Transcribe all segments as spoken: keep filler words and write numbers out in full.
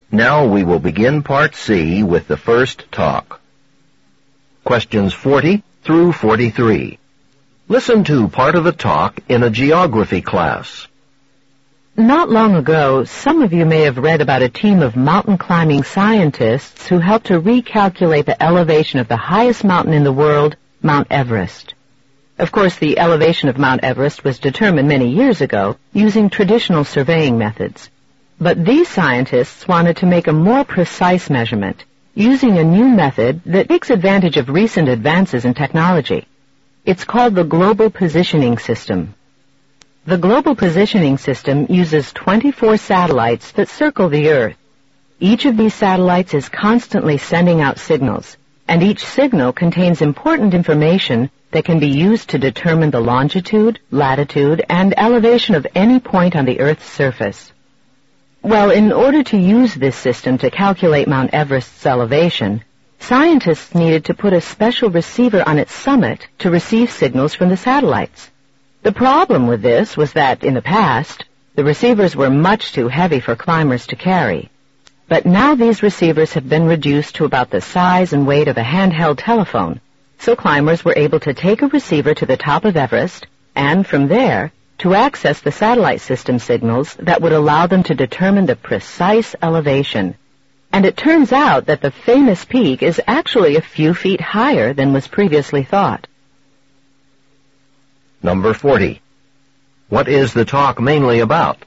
Now we will begin Part C with the first talk. Questions forty through forty-three. Listen to part of the talk in a geography class. Not long ago, some of you may have read about a team of mountain climbing scientists who helped to recalculate the elevation of the highest mountain in the world, Mount Everest. Of course, the elevation of Mount Everest was determined many years ago using traditional surveying methods. But these scientists wanted to make a more precise measurement using a new method that takes advantage of recent advances in technology. It's called the Global Positioning System. The Global Positioning System uses twenty-four satellites that circle the Earth. Each of these satellites is constantly sending out signals, and each signal contains important information that can be used to determine the longitude, latitude, and elevation of any point on the Earth's surface. Well, in order to use this system to calculate Mount Everest's elevation, scientists needed to put a special receiver on its summit to receive signals from the satellites. The problem with this was that, in the past, the receivers were much too heavy for climbers to carry. But now these receivers have been reduced to about the size and weight of a handheld telephone, so climbers were able to take a receiver to the top of Everest, and from there, to access the satellite system signals that would allow them to determine the precise elevation. And it turns out that the famous peak is actually a few feet higher than was previously thought. Number forty. What is the talk mainly about?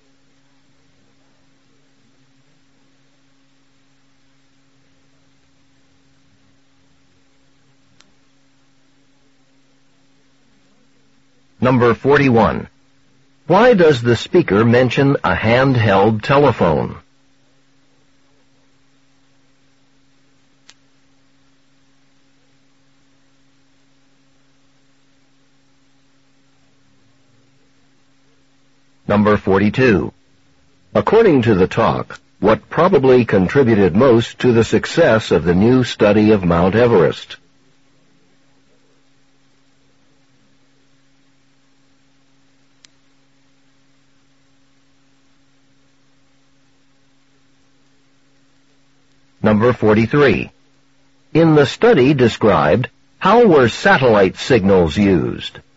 Number forty-one. Why does the speaker mention a handheld telephone? Number forty-two. According to the talk, what probably contributed most to the success of the new study of Mount Everest? Number forty-three. In the study described, how were satellite signals used?